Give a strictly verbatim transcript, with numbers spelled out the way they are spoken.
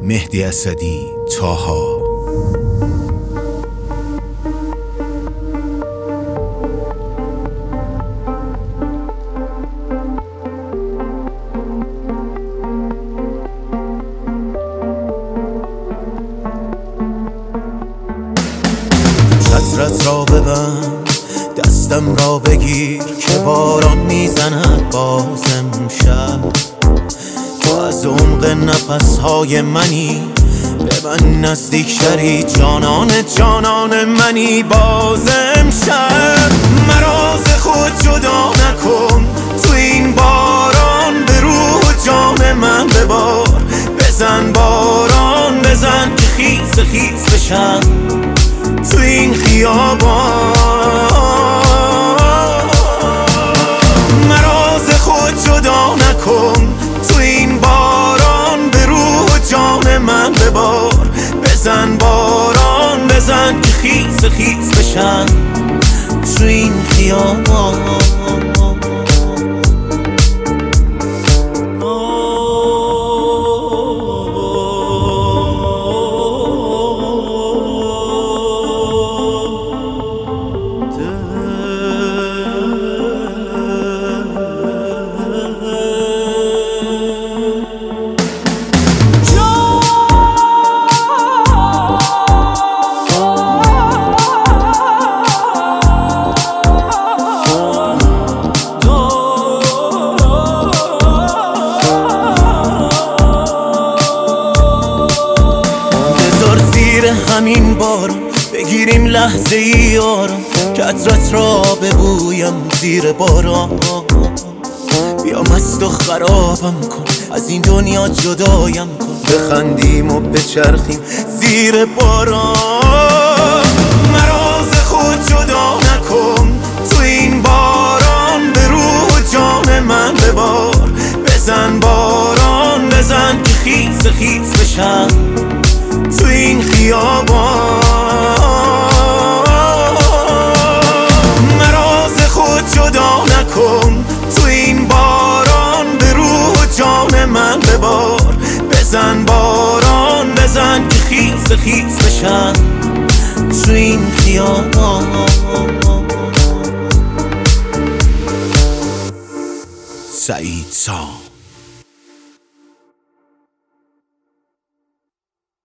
مهدی اسدی، طاها. چترت را ببند، دستم را بگیر که باران میزند باز امشب. تو از عمق نفسهای منی، به من نزدیک شری، جانان جانان منی باز امشب. مرا ز خود جدا نکن، تو این باران به روح و جان من ببار. بزن باران بزن که خیز خیز بشن تو این خیابان. مرا ز خود جدا نکن، تو این باران به روح و جان من ببار. بزن باران بزن که خیز خیز بشن تو این خیابان. همین بارم بگیریم لحظه ای آرام، کترت را ببویم زیر باران. بیا مست و خرابم کن، از این دنیا جدایم کن، بخندیم و بچرخیم زیر باران. مرا ز خود جدا نکن، تو این باران به روح و جان من ببار. بزن باران بزن که خیز خیز بشن تو این خیابان. مرا ز خود جدا نکن، تو این باران به روح و جان من ببار. بزن باران بزن که خیز خیز بشن تو این خیابان. سعید سام.